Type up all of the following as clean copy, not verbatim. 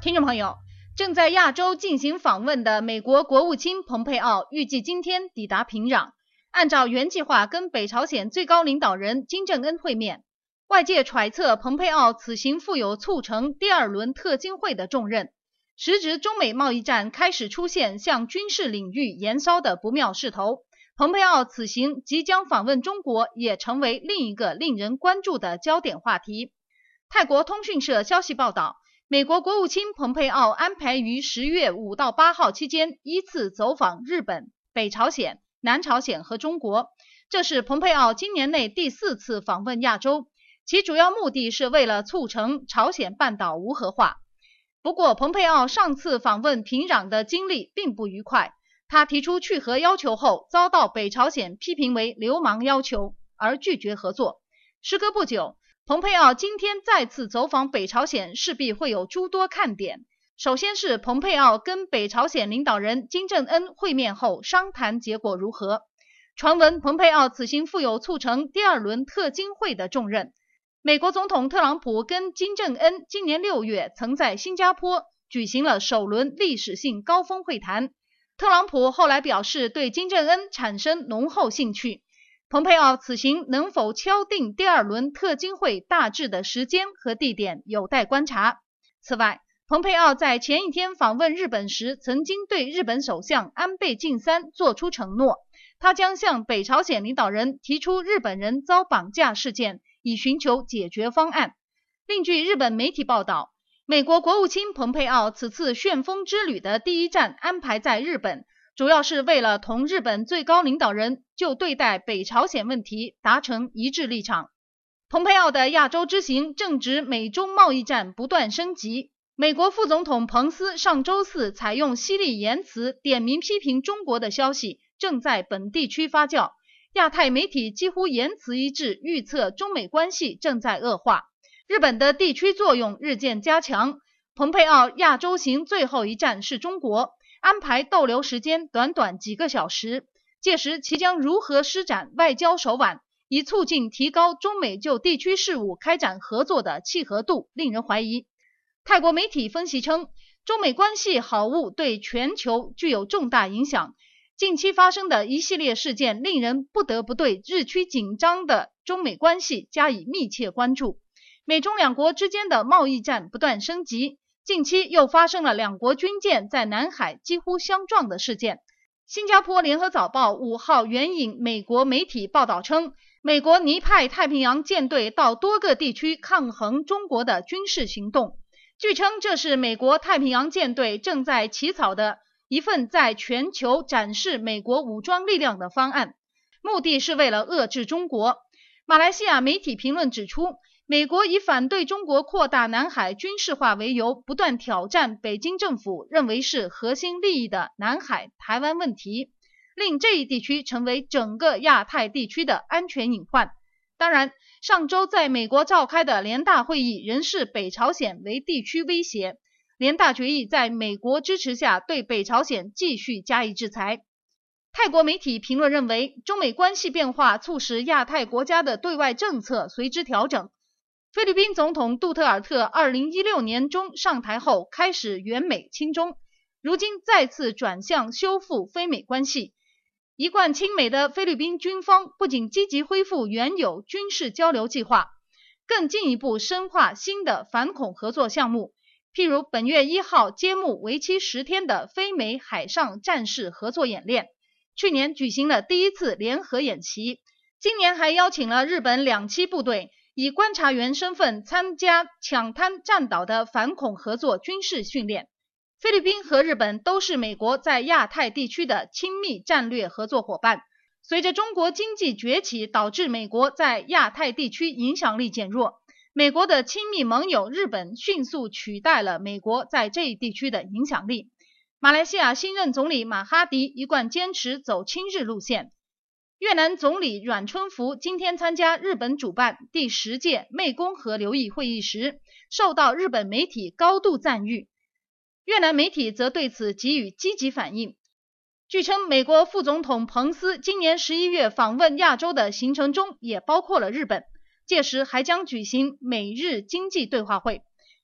听众朋友，正在亚洲进行访问的美国国务卿蓬佩奥预计今天抵达平壤，按照原计划跟北朝鲜最高领导人金正恩会面。外界揣测蓬佩奥此行负有促成第二轮特金会的重任，时值中美贸易战开始出现向军事领域延烧的不妙势头，蓬佩奥此行即将访问中国也成为另一个令人关注的焦点话题。泰国通讯社消息报道，美国国务卿蓬佩奥安排于10月5到8号期间依次走访日本、北朝鲜、南朝鲜和中国，这是蓬佩奥今年内第4次访问亚洲，其主要目的是为了促成朝鲜半岛无核化。不过，蓬佩奥上次访问平壤的经历并不愉快，他提出去核要求后，遭到北朝鲜批评为流氓要求，而拒绝合作。时隔不久，蓬佩奥今天再次走访北朝鲜，势必会有诸多看点。首先是蓬佩奥跟北朝鲜领导人金正恩会面后商谈结果如何。传闻蓬佩奥此行负有促成第二轮特金会的重任。美国总统特朗普跟金正恩今年6月曾在新加坡举行了首轮历史性高峰会谈。特朗普后来表示对金正恩产生浓厚兴趣。蓬佩奥此行能否敲定第二轮特金会大致的时间和地点有待观察。此外，蓬佩奥在前一天访问日本时曾经对日本首相安倍晋三做出承诺，他将向北朝鲜领导人提出日本人遭绑架事件，以寻求解决方案。另据日本媒体报道，美国国务卿蓬佩奥此次旋风之旅的第一站安排在日本，主要是为了同日本最高领导人就对待北朝鲜问题达成一致立场。蓬佩奥的亚洲之行正值美中贸易战不断升级，美国副总统彭斯上周四采用犀利言辞点名批评中国的消息正在本地区发酵，亚太媒体几乎言辞一致预测中美关系正在恶化，日本的地区作用日渐加强。蓬佩奥亚洲行最后一站是中国，安排逗留时间短短几个小时，届时其将如何施展外交手腕，以促进提高中美就地区事务开展合作的契合度，令人怀疑。泰国媒体分析称，中美关系好恶对全球具有重大影响，近期发生的一系列事件令人不得不对日趋紧张的中美关系加以密切关注。美中两国之间的贸易战不断升级，近期又发生了两国军舰在南海几乎相撞的事件。新加坡联合早报5号援引美国媒体报道称，美国拟派太平洋舰队到多个地区抗衡中国的军事行动。据称，这是美国太平洋舰队正在起草的一份在全球展示美国武装力量的方案，目的是为了遏制中国。马来西亚媒体评论指出，美国以反对中国扩大南海军事化为由，不断挑战北京政府认为是核心利益的南海、台湾问题，令这一地区成为整个亚太地区的安全隐患。当然，上周在美国召开的联大会议仍视北朝鲜为地区威胁，联大决议在美国支持下对北朝鲜继续加以制裁。泰国媒体评论认为，中美关系变化促使亚太国家的对外政策随之调整。菲律宾总统杜特尔特2016年中上台后开始援美亲中，如今再次转向修复菲美关系。一贯亲美的菲律宾军方不仅积极恢复原有军事交流计划，更进一步深化新的反恐合作项目，譬如本月1号揭幕为期10天的菲美海上战事合作演练，去年举行了第一次联合演习，今年还邀请了日本2栖部队以观察员身份参加抢滩战岛的反恐合作军事训练。菲律宾和日本都是美国在亚太地区的亲密战略合作伙伴。随着中国经济崛起导致美国在亚太地区影响力减弱，美国的亲密盟友日本迅速取代了美国在这一地区的影响力。马来西亚新任总理马哈迪一贯坚持走亲日路线。越南总理阮春福今天参加日本主办第10届湄公河流域会议时，受到日本媒体高度赞誉。越南媒体则对此给予积极反应。据称，美国副总统彭斯今年11月访问亚洲的行程中也包括了日本，届时还将举行美日经济对话会。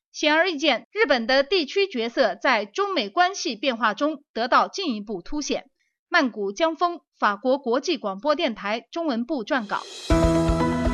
显而易见，日本的地区角色在中美关系变化中得到进一步凸显。曼谷江峰，法国国际广播电台中文部撰稿。